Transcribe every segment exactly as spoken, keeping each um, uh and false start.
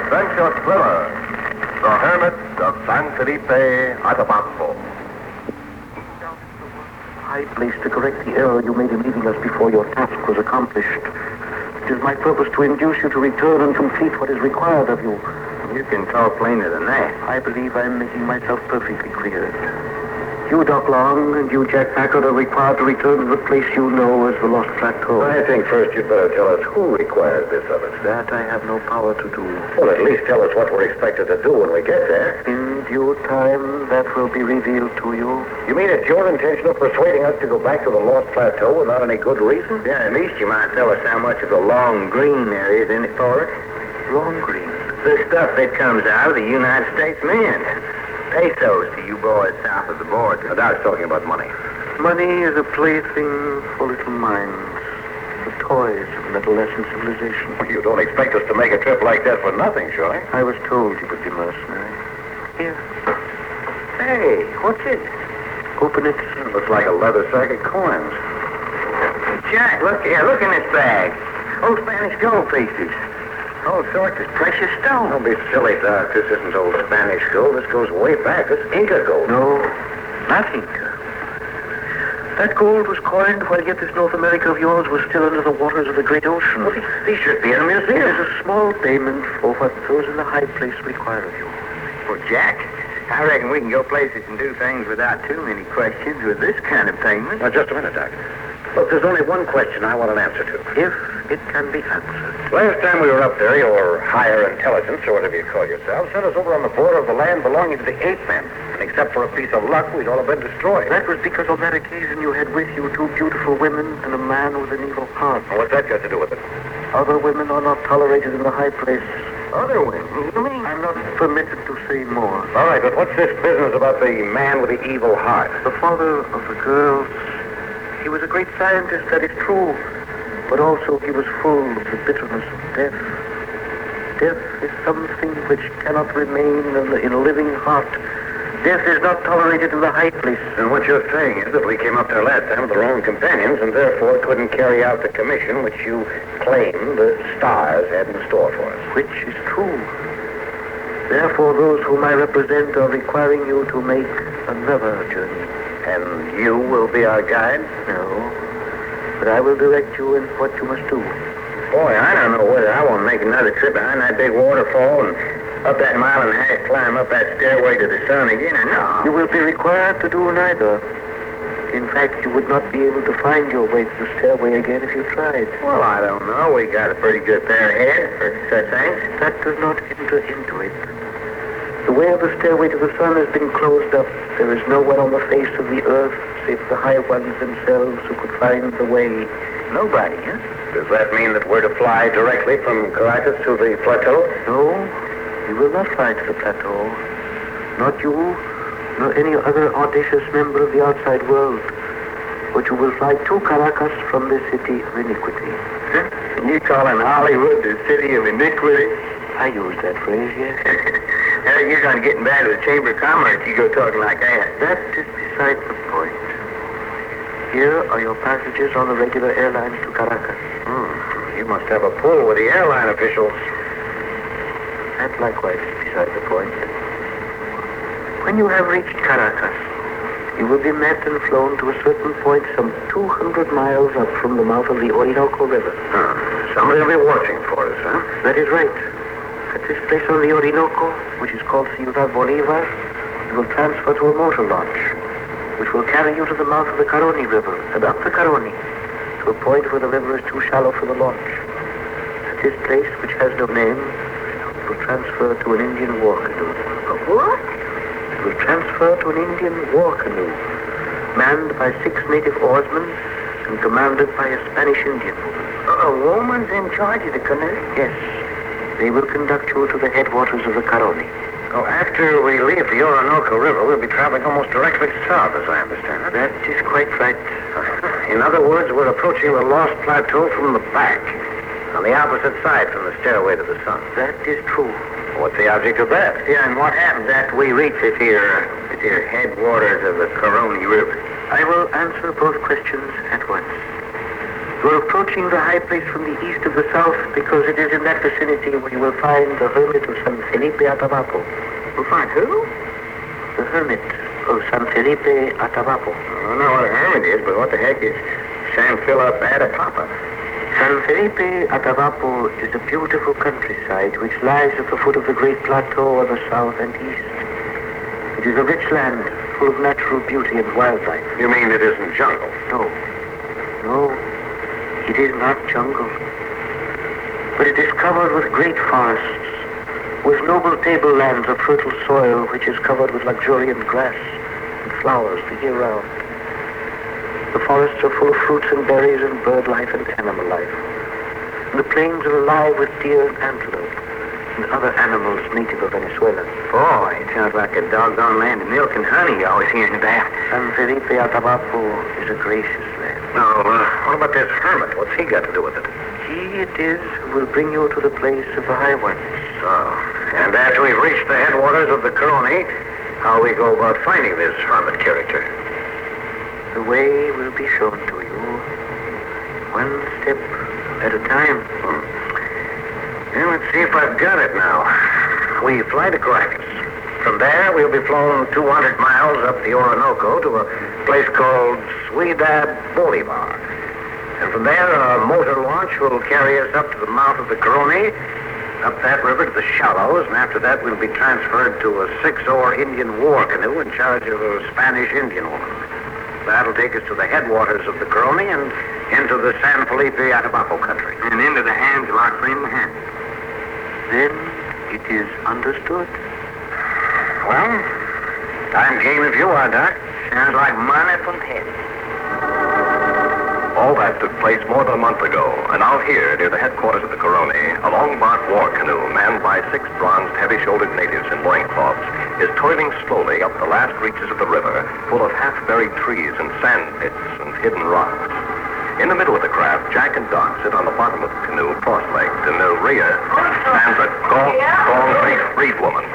Adventure thriller, The Hermit of San Felipe Atabapo. High place to correct the error you made in leaving us before your task was accomplished. It is my purpose to induce you to return and complete what is required of you. You can talk plainer than that. I believe I am making myself perfectly clear. You, Doc Long, and you, Jack Packard, are required to return to the place you know as the Lost Plateau. I think first you'd better tell us who requires this of us. That I have no power to do. Well, at least tell us what we're expected to do when we get there. In due time, that will be revealed to you. You mean it's your intention of persuading us to go back to the Lost Plateau without any good reason? Yeah, at least you might tell us how much of the long green there is in it for us. Long green? The stuff that comes out of the United States Mint. Pesos to you boys south of the border. Now, Doc's talking about money. Money is a plaything for little minds. The toys of adolescent civilization. Well, you don't expect us to make a trip like that for nothing, surely? I was told you would be mercenary. Here. Hey, what's it? Open it. It looks like a leather sack of coins. Jack, look here. Look in this bag. Old Spanish gold pieces. All sorts of precious stone. Don't be silly, Doc. This isn't old Spanish gold. This goes way back. This is Inca gold. No, not Inca. That gold was coined while yet this North America of yours was still under the waters of the great ocean. Well, these, these should be in a museum. It is a small payment for what those in the high place require of you. Well, Jack, I reckon we can go places and do things without too many questions with this kind of payment. Now, just a minute, Doc. Look, there's only one question I want an answer to. If it can be answered. Last time we were up there, your higher intelligence, or whatever you call yourself, sent us over on the border of the land belonging to the ape men. And except for a piece of luck, we'd all have been destroyed. That was because on that occasion you had with you two beautiful women and a man with an evil heart. And what's that got to do with it? Other women are not tolerated in the high place. Other women? You mean? I'm not permitted to say more. All right, but what's this business about the man with the evil heart? The father of the girls, he was a great scientist, that is true. But also he was full of the bitterness of death. Death is something which cannot remain in, the, in a living heart. Death is not tolerated in the high place. And what you're saying is that we came up there last time with our own companions and therefore couldn't carry out the commission which you claimed the stars had in store for us. Which is true. Therefore, those whom I represent are requiring you to make another journey. And you will be our guide? No. But I will direct you in what you must do. Boy, I don't know whether I want to make another trip behind that big waterfall and up that mile and a half climb up that stairway to the sun again or not. You will be required to do neither. In fact, you would not be able to find your way to the stairway again if you tried. Well, I don't know. We got a pretty good pair of heads for such things. That does not enter into it. The way of the stairway to the sun has been closed up. There is no one on the face of the earth save the high ones themselves who could find the way. Nobody, huh? Does that mean that we're to fly directly from Caracas to the plateau? No, you will not fly to the plateau. Not you, nor any other audacious member of the outside world. But you will fly to Caracas from the city of iniquity. Huh? And you calling Hollywood the city of iniquity? I use that phrase, yes. How you're going to get in bad with the Chamber of Commerce if you go talking like that. That is beside the point. Here are your passages on the regular airlines to Caracas. Hmm. You must have a pull with the airline officials. That likewise is beside the point. When you have reached Caracas, you will be met and flown to a certain point some two hundred miles up from the mouth of the Orinoco River. Huh. Somebody will be watching for us, huh? That is right. At this place on the Orinoco, which is called Ciudad Bolivar, you will transfer to a motor launch, which will carry you to the mouth of the Caroni River and up the Caroni, to a point where the river is too shallow for the launch. At this place, which has no name, you will transfer to an Indian war canoe. A what? You will transfer to an Indian war canoe, manned by six native oarsmen and commanded by a Spanish Indian woman. A woman's in charge of the canoe? Yes. They will conduct you to the headwaters of the Caroni. Oh, after we leave the Orinoco River, we'll be traveling almost directly south, as I understand it. That is quite right. In other words, we're approaching the Lost Plateau from the back, on the opposite side from the stairway to the sun. That is true. What's the object of that? Yeah, and what happens after we reach this here, this here headwaters of the Caroni River? I will answer both questions at once. You're approaching the high place from the east of the south because it is in that vicinity where you will find the hermit of San Felipe Atabapo. We'll find who? The hermit of San Felipe Atabapo. I don't know what a hermit is, but what the heck is San Philip Atapapa? San Felipe Atabapo is a beautiful countryside which lies at the foot of the great plateau on the south and east. It is a rich land full of natural beauty and wildlife. You mean it isn't jungle? No. No. It is not jungle. But it is covered with great forests, with noble tablelands of fertile soil which is covered with luxuriant grass and flowers the year round. The forests are full of fruits and berries and bird life and animal life. And the plains are alive with deer and antelope and other animals native of Venezuela. Boy, it sounds like a doggone land of milk and honey you're always hearing about. San Felipe Atabapo is a gracious land. Now, uh, what about this hermit? What's he got to do with it? He it is who will bring you to the place of the high ones. So, and after we've reached the headwaters of the Caroni, how we go about finding this hermit character? The way will be shown to you, one step at a time. Hmm. Well, let's see if I've got it now. We fly to Caracas. From there, we'll be flown two hundred miles up the Orinoco to a place called Ciudad Bolivar. And from there, a motor launch will carry us up to the mouth of the Caroni, up that river to the Shallows, and after that, we'll be transferred to a six-oar Indian war canoe in charge of a Spanish Indian woman. That'll take us to the headwaters of the Caroni and into the San Felipe Atabapo country. And into the hands of our friend Mahan. Then it is understood. Well, I'm game if you are, Doc. Sounds like money from heaven. All that took place more than a month ago, and out here, near the headquarters of the Caroni, a long-bark war canoe manned by six bronzed, heavy-shouldered natives in loincloths is toiling slowly up the last reaches of the river, full of half-buried trees and sand pits and hidden rocks. In the middle of the craft, Jack and Doc sit on the bottom of the canoe, cross-legged, and their rear stands a gaunt, strong-faced freed woman.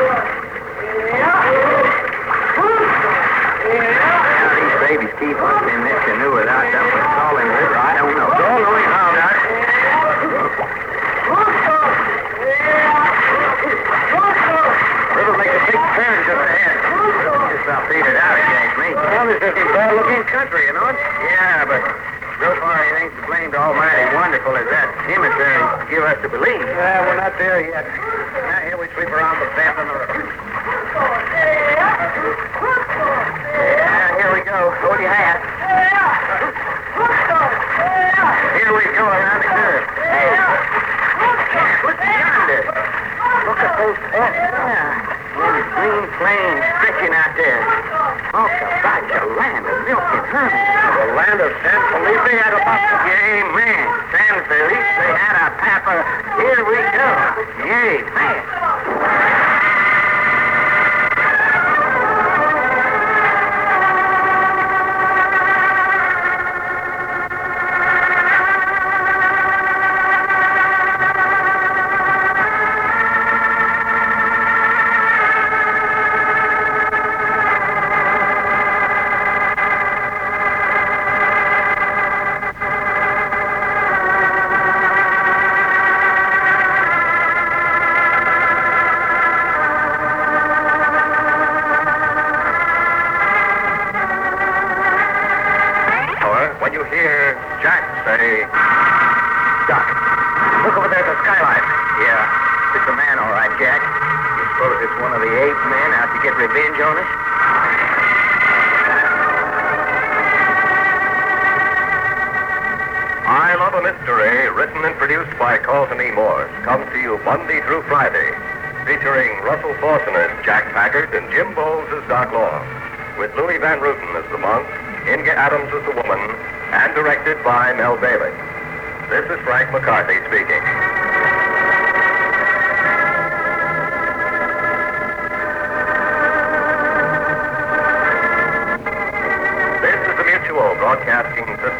How these babies keep up in this canoe without dumping us all in the river, I don't know. Go along how, Doc. River makes a big turn just ahead. Just about figured out against me. Well, this is a bad-looking country, you know it? Yeah, but so far it ain't the blamed almighty wonderful as that emissary give us to believe. Yeah, we're not there yet. Now here we sweep around the bend on the river. Yeah, here we go. Hold your hat. Here we go around the curve. Look yonder. Look at those pets. Yeah. Those green plains stretching out there. Talk about your land of milk and honey. The land of San Felipe Atabapo. Amen. San Felipe Atabapo. Here we go. Amen. When you hear Jack say, Doc, look over there at the skylight. Yeah, it's a man, all right, Jack. You suppose it's one of the ape men out to get revenge on us? I Love a Mystery, written and produced by Carlton E. Morse, comes to you Monday through Friday, featuring Russell Thorson as Jack Packard and Jim Bowles as Doc Long, with Louis Van Ruten as the monk, Inga Adams as the woman, and directed by Mel Bailey. This is Frank McCarthy speaking. This is the Mutual Broadcasting System.